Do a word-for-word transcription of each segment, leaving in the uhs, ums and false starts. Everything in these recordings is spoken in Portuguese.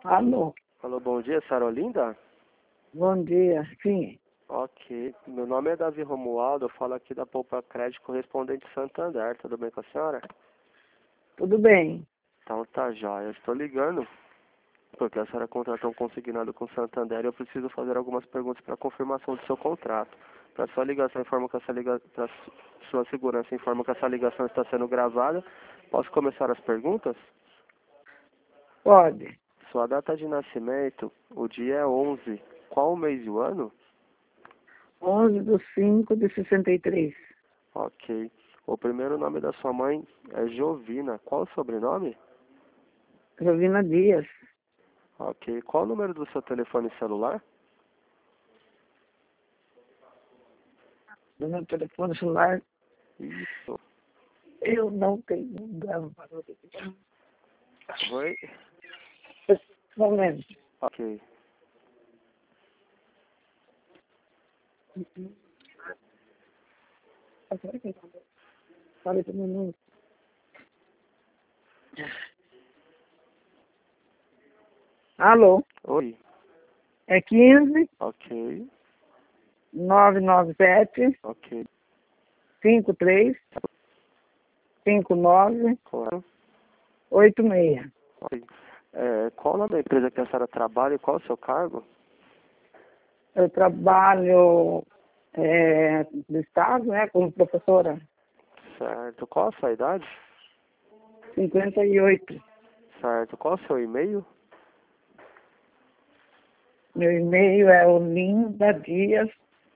Alô, Alô, bom dia, Sara Olinda? bom dia. Sim, Ok, meu nome é Davi Romualdo, eu falo aqui da Poupa Crédito Correspondente Santander, tudo bem com a senhora? tudo bem. Então tá jóia, eu estou ligando porque a senhora contratou um consignado com Santander e eu preciso fazer algumas perguntas para confirmação do seu contrato. Para sua ligação, informo que essa liga... para sua segurança, informo que essa ligação está sendo gravada. Posso começar as perguntas? Pode. Sua data de nascimento, o dia é onze. Qual o mês e o ano? onze de cinco de sessenta e três. Ok. O primeiro nome da sua mãe é Jovina. Qual o sobrenome? Jovina Dias. Ok. Qual o número do seu telefone celular? Do meu telefone celular. Isso. Eu não tenho gravado. Oi? Um momento. Ok. quarenta minutos. Alô, Oi. é quinze, Ok. novecentos e noventa e sete, Ok. cinquenta e três, cinquenta e nove, Claro. oitenta e seis. Ok. É, qual o nome da empresa que a senhora trabalha e qual o seu cargo? Eu trabalho é, no Estado, né, como professora. Certo. Qual a sua idade? cinquenta e oito. Certo. Qual o seu e-mail? Meu e-mail é Olinda Dias.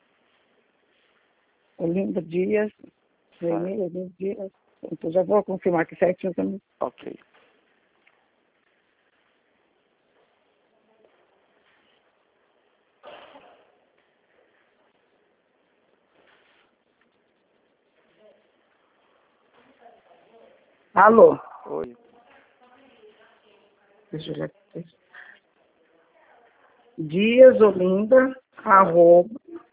Olinda Dias. Meu Certo. e-mail é Olinda Dias. Então já vou confirmar aqui certinho também. Ok. Alô? Oi. Deixa eu já... Dias Olinda, arroba,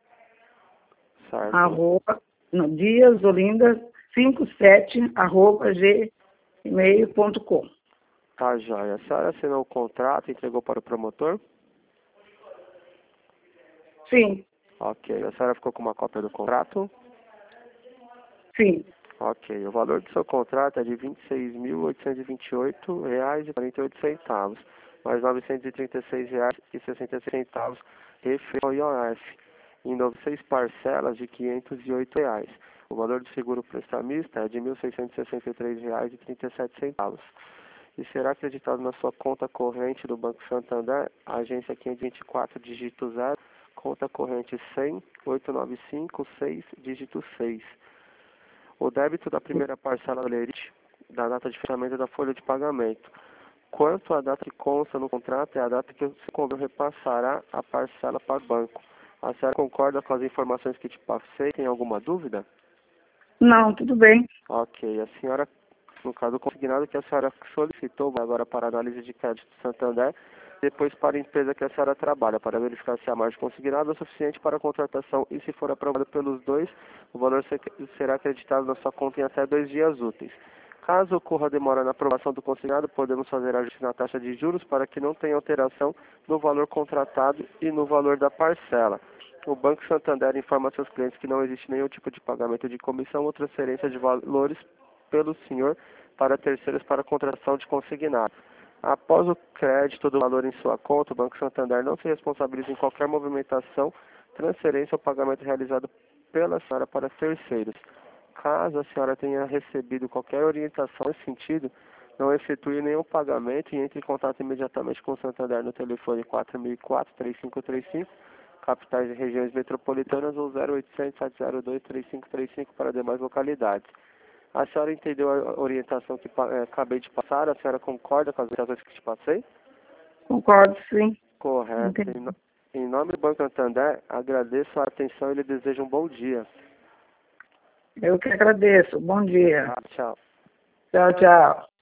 Certo. arroba, não, Dias Olinda cinquenta e sete, arroba, gmail ponto com. Tá jóia. A senhora assinou o contrato e entregou para o promotor? Sim, Ok. A senhora ficou com uma cópia do contrato? sim. Ok, o valor do seu contrato é de vinte e seis mil oitocentos e vinte e oito reais e quarenta e oito centavos, mais novecentos e trinta e seis reais e sessenta e seis centavos referente ao I O F, em seis parcelas de quinhentos e oito reais. O valor do seguro prestamista é de mil seiscentos e sessenta e três reais e trinta e sete centavos. E será acreditado na sua conta corrente do Banco Santander, agência quinhentos e vinte e quatro, dígito zero, conta corrente cem, oitocentos e noventa e cinco, seis, dígito seis. O débito da primeira parcela do lerite da data de fechamento da folha de pagamento. Quanto à data que consta no contrato, é a data que o seu cobrador repassará a parcela para o banco. A senhora concorda com as informações que te passei? Tem alguma dúvida? Não, tudo bem. Ok. A senhora, no caso do consignado que a senhora solicitou agora para análise de crédito do Santander, depois para a empresa que a senhora trabalha, para verificar se a margem consignada é suficiente para a contratação e, se for aprovado pelos dois, o valor será acreditado na sua conta em até dois dias úteis. Caso ocorra demora na aprovação do consignado, podemos fazer ajuste na taxa de juros para que não tenha alteração no valor contratado e no valor da parcela. O Banco Santander informa seus clientes que não existe nenhum tipo de pagamento de comissão ou transferência de valores pelo senhor para terceiros para contratação de consignado. Após o crédito do valor em sua conta, o Banco Santander não se responsabiliza em qualquer movimentação, transferência ou pagamento realizado pela senhora para terceiros. Caso a senhora tenha recebido qualquer orientação nesse sentido, não efetue nenhum pagamento e entre em contato imediatamente com o Santander no telefone quatro mil e quatro, três cinco três cinco, capitais e regiões metropolitanas, ou zero oitocentos, sete zero dois, três cinco três cinco para demais localidades. A senhora entendeu a orientação que eh, acabei de passar? A senhora concorda com as orientações que te passei? Concordo, sim. Correto. Em, Entendi. no- em nome do Banco Santander, agradeço a atenção e lhe desejo um bom dia. Eu que agradeço. Bom dia. Tá, tchau. Tchau, tchau.